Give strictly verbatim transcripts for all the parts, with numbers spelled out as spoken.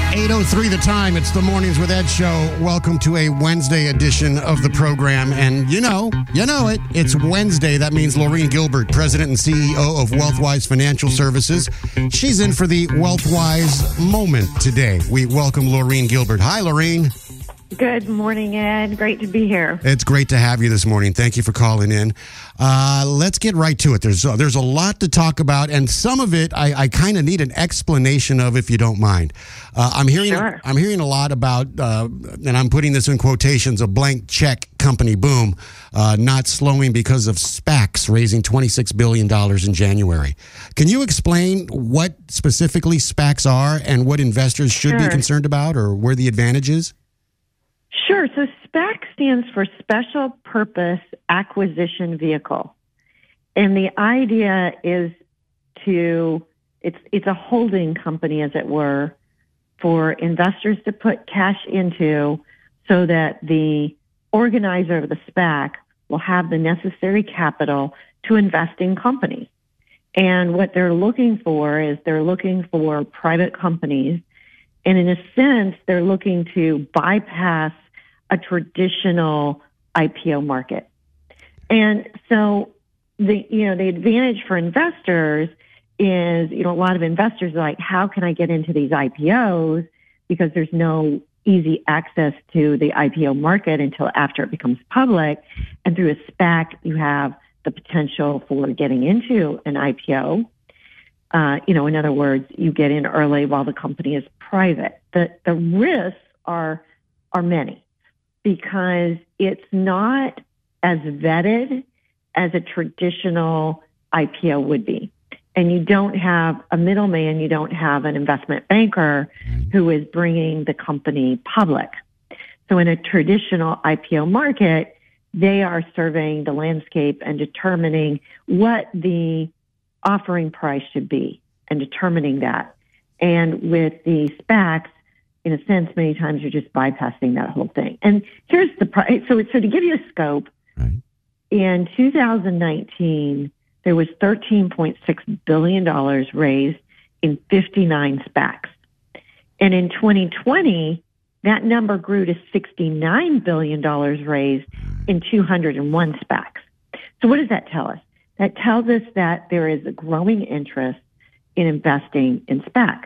eight oh three the time. It's the Mornings with Ed show. Welcome to a Wednesday edition of the program. And you know, you know it. It's Wednesday. That means Laureen Gilbert, President and C E O of WealthWise Financial Services. She's in for the WealthWise moment today. We welcome Laureen Gilbert. Hi, Laureen. Good morning, Ed. Great to be here. It's great to have you this morning. Thank you for calling in. Uh, let's get right to it. There's uh, there's a lot to talk about, and some of it I, I kind of need an explanation of, if you don't mind. Uh, I'm hearing Sure. I'm hearing a lot about, uh, and I'm putting this in quotations, a blank check company boom, uh, not slowing because of SPACs raising twenty-six billion dollars in January. Can you explain what specifically SPACs are and what investors should Sure. be concerned about, or where the advantage is? Sure. So SPAC stands for Special Purpose Acquisition Vehicle. And the idea is to, it's it's a holding company, as it were, for investors to put cash into so that the organizer of the SPAC will have the necessary capital to invest in companies. And what they're looking for is they're looking for private companies. And in a sense, they're looking to bypass a traditional I P O market. And so the, you know, the advantage for investors is, you know, a lot of investors are like, how can I get into these I P Os? Because there's no easy access to the I P O market until after it becomes public. And through a SPAC, you have the potential for getting into an I P O. Uh, you know, in other words, you get in early while the company is private. The the risks are are many, because it's not as vetted as a traditional I P O would be. And you don't have a middleman, you don't have an investment banker who is bringing the company public. So in a traditional I P O market, they are surveying the landscape and determining what the offering price should be and determining that. And with the SPACs, in a sense, many times you're just bypassing that whole thing. And here's the price. So, so to give you a scope, Right. in two thousand nineteen, there was thirteen point six billion dollars raised in fifty-nine SPACs. And in twenty twenty, that number grew to sixty-nine billion dollars raised in two hundred one SPACs. So what does that tell us? That tells us that there is a growing interest in investing in SPACs.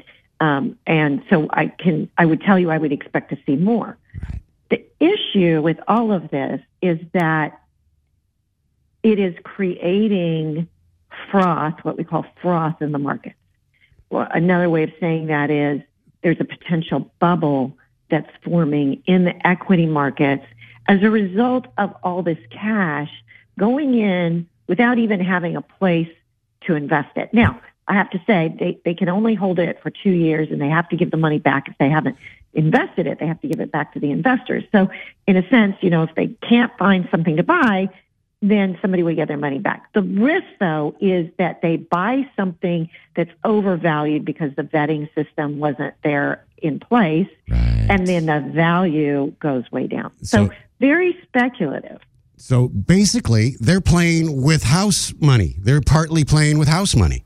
Um, and so I can, I would tell you, I would expect to see more. Right. The issue with all of this is that it is creating froth, what we call froth in the markets. Well, another way of saying that is there's a potential bubble that's forming in the equity markets as a result of all this cash going in without even having a place to invest it. Now, I have to say, they, they can only hold it for two years and they have to give the money back. If they haven't invested it, they have to give it back to the investors. So in a sense, you know, if they can't find something to buy, then somebody will get their money back. The risk, though, is that they buy something that's overvalued because the vetting system wasn't there in place, Right. and then the value goes way down. So, So- very speculative. So basically, they're playing with house money. They're partly playing with house money.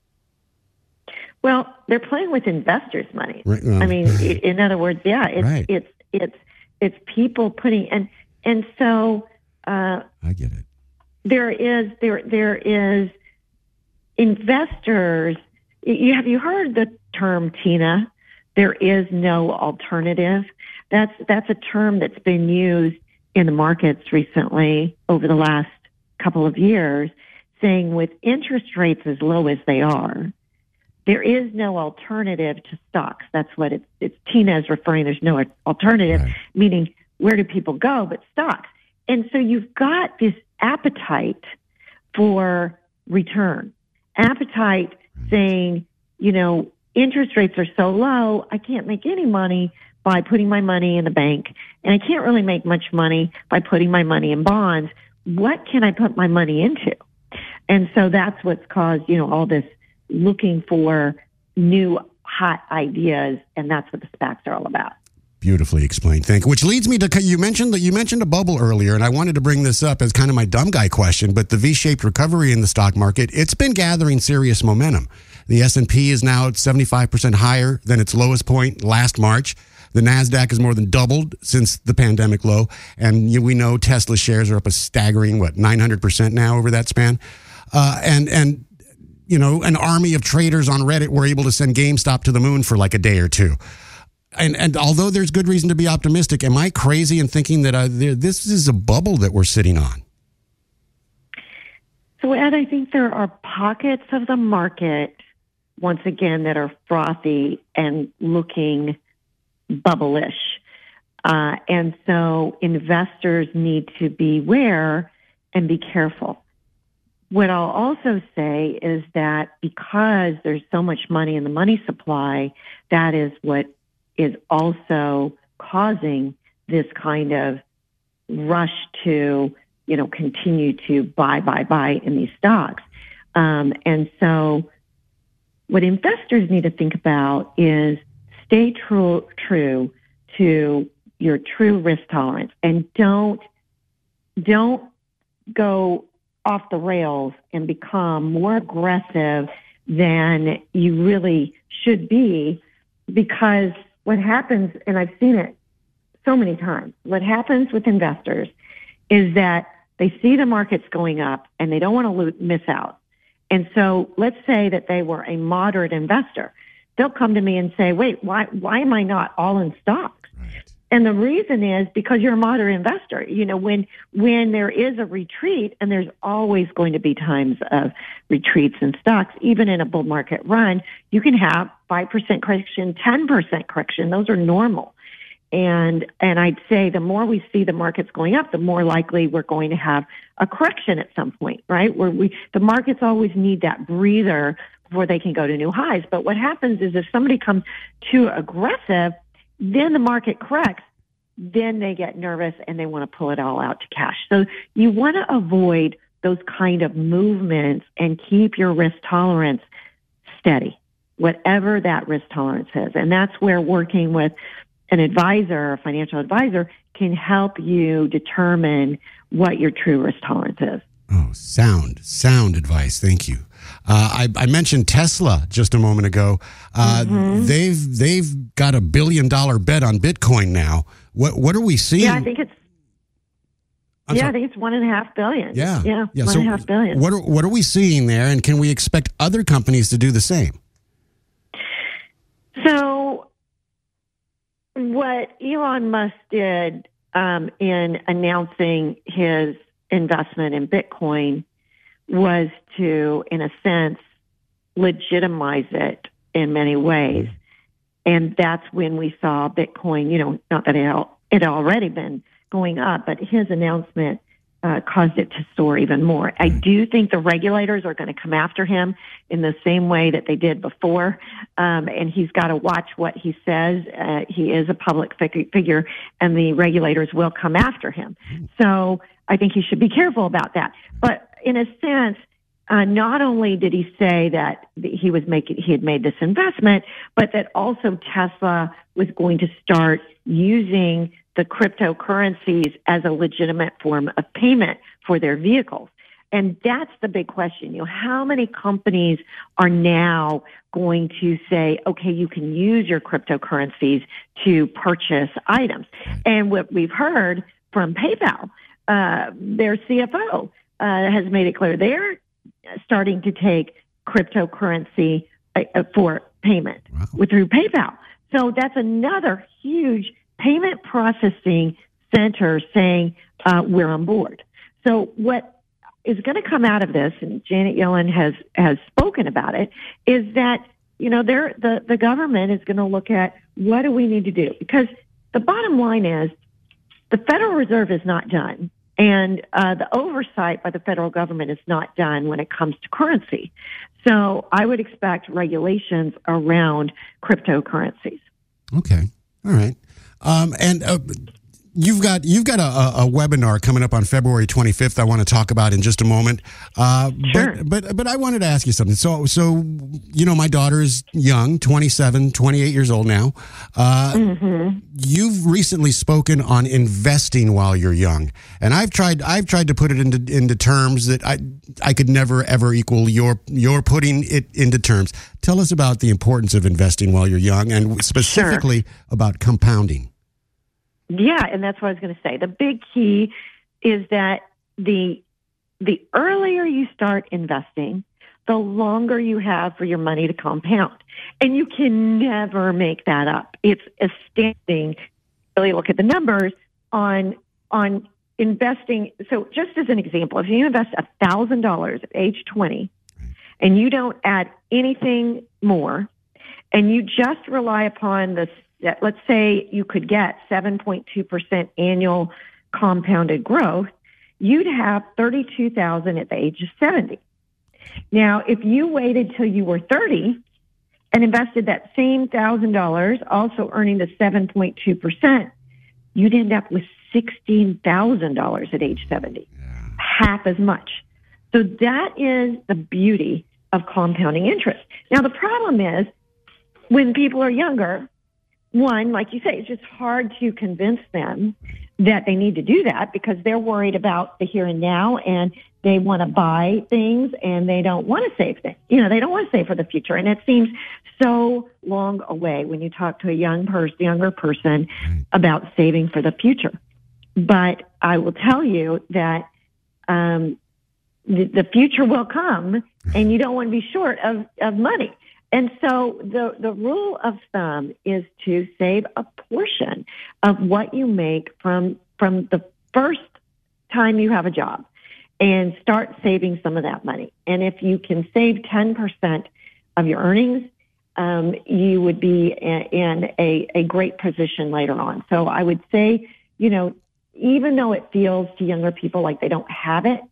Well, they're playing with investors' money. Right, well, I mean, i- in other words, yeah, it's Right. it's it's it's people putting and and so uh, I get it. there is there there is investors. You have you heard the term TINA? There is no alternative. That's that's a term that's been used in the markets recently over the last couple of years, saying with interest rates as low as they are, there is no alternative to stocks. That's what it's, it's TINA is referring. There's no alternative, Right. meaning where do people go but stocks? And so you've got this appetite for return, appetite saying, you know, interest rates are so low, I can't make any money by putting my money in the bank, and I can't really make much money by putting my money in bonds. What can I put my money into? And so that's what's caused, you know, all this looking for new hot ideas, and that's what the SPACs are all about. Beautifully explained. Thank you. Which leads me to, you mentioned that you mentioned a bubble earlier, and I wanted to bring this up as kind of my dumb guy question, but the V-shaped recovery in the stock market, it's been gathering serious momentum. The S and P is now at seventy-five percent higher than its lowest point last March. The NASDAQ has more than doubled since the pandemic low, and you, we know Tesla shares are up a staggering, what, nine hundred percent now over that span. Uh, and, and you know, an army of traders on Reddit were able to send GameStop to the moon for like a day or two. And and although there's good reason to be optimistic, am I crazy in thinking that uh, there, this is a bubble that we're sitting on? So, Ed, I think there are pockets of the market, once again, that are frothy and looking bubble-ish. Uh, and so investors need to beware and be careful. What I'll also say is that because there's so much money in the money supply, that is what is also causing this kind of rush to, you know, continue to buy, buy, buy in these stocks. Um, and so what investors need to think about is stay true, true to your true risk tolerance, and don't, don't go off the rails and become more aggressive than you really should be, because what happens, and I've seen it so many times, what happens with investors is that they see the markets going up and they don't want to lo- miss out. And so let's say that they were a moderate investor. They'll come to me and say, wait, why, why am I not all in stocks? Right. And the reason is because you're a moderate investor. You know, when, when there is a retreat, and there's always going to be times of retreats in stocks, even in a bull market run, you can have five percent correction, ten percent correction. Those are normal. And, and I'd say the more we see the markets going up, the more likely we're going to have a correction at some point, right? Where we, the markets always need that breather before they can go to new highs. But what happens is if somebody comes too aggressive, then the market corrects, then they get nervous and they want to pull it all out to cash. So you want to avoid those kind of movements and keep your risk tolerance steady, whatever that risk tolerance is. And that's where working with an advisor, a financial advisor, can help you determine what your true risk tolerance is. Oh, sound, sound advice. Thank you. Uh, I, I mentioned Tesla just a moment ago. Uh, mm-hmm. They've they've got a billion dollar bet on Bitcoin now. What what are we seeing? Yeah, I think it's. I'm yeah, sorry. I think it's one and a half billion. Yeah, yeah, yeah. one so and a half billion. What are, what are we seeing there, and can we expect other companies to do the same? So, what Elon Musk did um, in announcing his investment in Bitcoin was to, in a sense, legitimize it in many ways. And that's when we saw Bitcoin, you know, not that it had it had already been going up, but his announcement uh, caused it to soar even more. I do think the regulators are going to come after him in the same way that they did before. Um, and he's got to watch what he says. Uh, he is a public fig- figure, and the regulators will come after him. So I think he should be careful about that. But in a sense, uh, not only did he say that he was making, he had made this investment, but that also Tesla was going to start using the cryptocurrencies as a legitimate form of payment for their vehicles. And that's the big question. You know, how many companies are now going to say, okay, you can use your cryptocurrencies to purchase items? And what we've heard from PayPal, uh, their C F O uh, has made it clear they're starting to take cryptocurrency uh, for payment wow. with, through PayPal. So that's another huge payment processing center saying uh, we're on board. So what is going to come out of this, and Janet Yellen has, has spoken about it, is that, you know, they're, the, the government is going to look at what do we need to do? Because the bottom line is the Federal Reserve is not done. And uh, the oversight by the federal government is not done when it comes to currency. So I would expect regulations around cryptocurrencies. Okay. All right. Um, and uh, You've got you've got a, a webinar coming up on February twenty-fifth. I want to talk about in just a moment. Uh, sure. But, but but I wanted to ask you something. So so you know, my daughter is young, twenty-seven, twenty-eight years old now. Uh, mm-hmm. You've recently spoken on investing while you're young, and I've tried I've tried to put it into into terms that I I could never ever equal your your putting it into terms. Tell us about the importance of investing while you're young, and specifically sure. about compounding. Yeah, and that's what I was going to say. The big key is that the the earlier you start investing, the longer you have for your money to compound. And you can never make that up. It's astounding. Really look at the numbers on on investing. So just as an example, if you invest one thousand dollars at age twenty and you don't add anything more, and you just rely upon the let's say you could get seven point two percent annual compounded growth, you'd have thirty-two thousand dollars at the age of seventy. Now, if you waited till you were thirty and invested that same one thousand dollars, also earning the seven point two percent, you'd end up with sixteen thousand dollars at age seventy, yeah. half as much. So that is the beauty of compounding interest. Now, the problem is when people are younger, one, like you say, it's just hard to convince them that they need to do that because they're worried about the here and now and they want to buy things and they don't want to save things. You know, they don't want to save for the future. And it seems so long away when you talk to a young person, younger person about saving for the future. But I will tell you that um, the, the future will come and you don't want to be short of, of money. And so the, the rule of thumb is to save a portion of what you make from from the first time you have a job and start saving some of that money. And if you can save ten percent of your earnings, um, you would be in a, a great position later on. So I would say, you know, even though it feels to younger people like they don't have it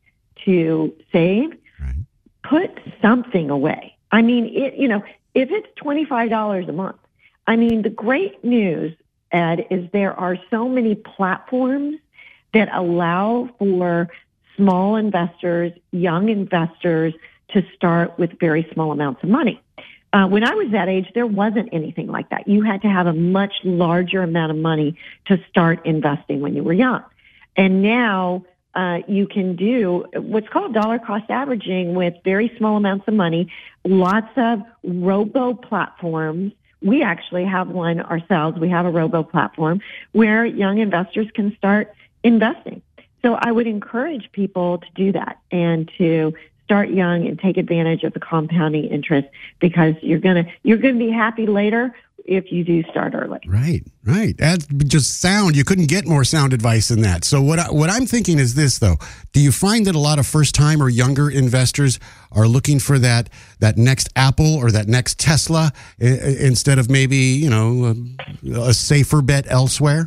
to save, right. put something away. I mean, it, you know, if it's twenty-five dollars a month, I mean, the great news, Ed, is there are so many platforms that allow for small investors, young investors to start with very small amounts of money. Uh, when I was that age, there wasn't anything like that. You had to have a much larger amount of money to start investing when you were young. And now Uh, you can do what's called dollar cost averaging with very small amounts of money, lots of robo platforms. We actually have one ourselves. We have a robo platform where young investors can start investing. So I would encourage people to do that and to start young and take advantage of the compounding interest because you're gonna you're gonna be happy later if you do start early. Right, right. That's just sound. You couldn't get more sound advice than that. So what I, what I'm thinking is this, though. Do you find that a lot of first-time or younger investors are looking for that that next Apple or that next Tesla I- instead of maybe, you know, a, a safer bet elsewhere?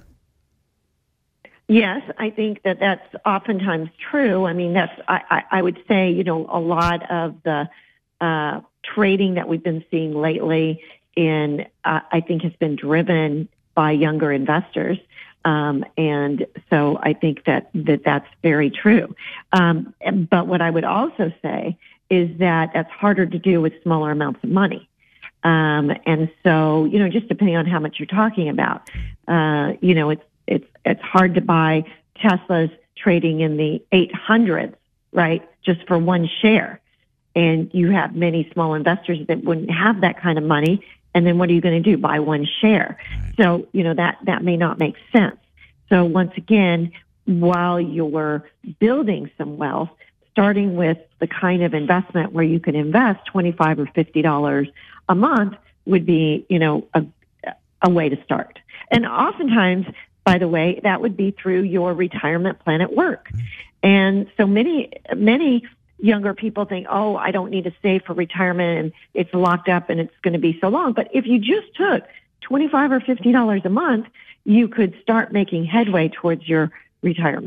Yes, I think that that's oftentimes true. I mean, that's I, I, I would say, you know, a lot of the uh, trading that we've been seeing lately in, uh, I think has been driven by younger investors. Um, and so I think that, that that's very true. Um, but what I would also say is that that's harder to do with smaller amounts of money. Um, and so, you know, just depending on how much you're talking about, uh, you know, it's, it's, it's hard to buy Teslas trading in the eight hundreds, right? Just for one share. And you have many small investors that wouldn't have that kind of money. And then what are you going to do? Buy one share. So, you know, that, that may not make sense. So once again, while you're building some wealth, starting with the kind of investment where you can invest twenty-five or fifty dollars a month would be, you know, a, a way to start. And oftentimes, by the way, that would be through your retirement plan at work. And so many, many younger people think, oh, I don't need to save for retirement and it's locked up and it's going to be so long. But if you just took twenty-five or fifty dollars a month, you could start making headway towards your retirement.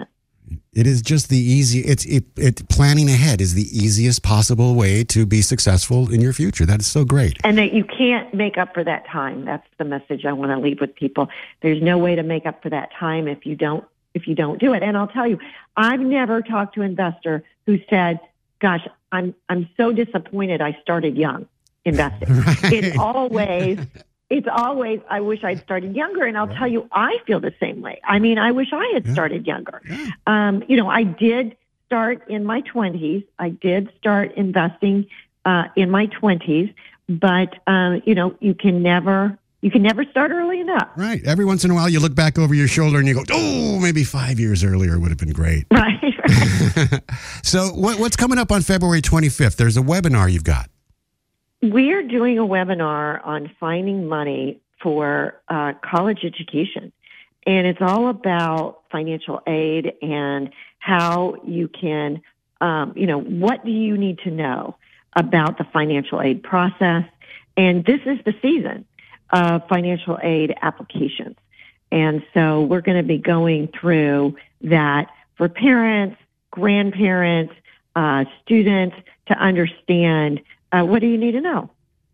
It is just the easy. It's it, it. Planning ahead is the easiest possible way to be successful in your future. That is so great. And that you can't make up for that time. That's the message I want to leave with people. There's no way to make up for that time if you don't if you don't do it. And I'll tell you, I've never talked to an investor who said, "Gosh, I'm I'm so disappointed I started young investing." Right. It's always. It's always, I wish I'd started younger. And I'll right. tell you, I feel the same way. I mean, I wish I had yeah. started younger. Yeah. Um, you know, I did start in my twenties. I did start investing uh, in my twenties. But, um, you know, you can never, you can never start early enough. Right. Every once in a while, you look back over your shoulder and you go, oh, maybe five years earlier would have been great. Right. right. So what, what's coming up on February twenty-fifth? There's a webinar you've got. We're doing a webinar on finding money for uh, college education. And it's all about financial aid and how you can, um, you know, what do you need to know about the financial aid process? And this is the season of financial aid applications. And so we're going to be going through that for parents, grandparents, uh, students to understand Uh, what do you need to know?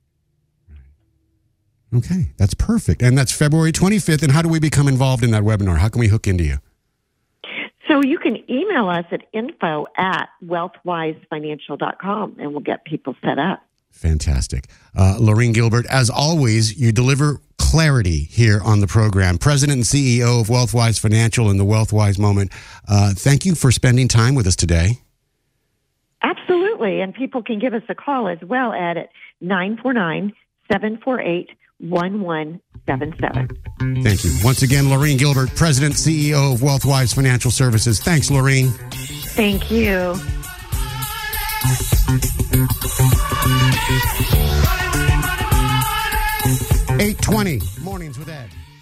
Okay, that's perfect. And that's February twenty-fifth. And how do we become involved in that webinar? How can we hook into you? So you can email us at info at wealthwise financial dot com and we'll get people set up. Fantastic. Uh, Laureen Gilbert, as always, you deliver clarity here on the program. President and C E O of Wealthwise Financial and the Wealthwise Moment. Uh, thank you for spending time with us today. Absolutely. And people can give us a call as well at nine four nine, seven four eight, one one seven seven. Thank you. Once again, Laureen Gilbert, President, C E O of Wealthwise Financial Services. Thanks, Laureen. Thank you. eight twenty, Mornings with Ed.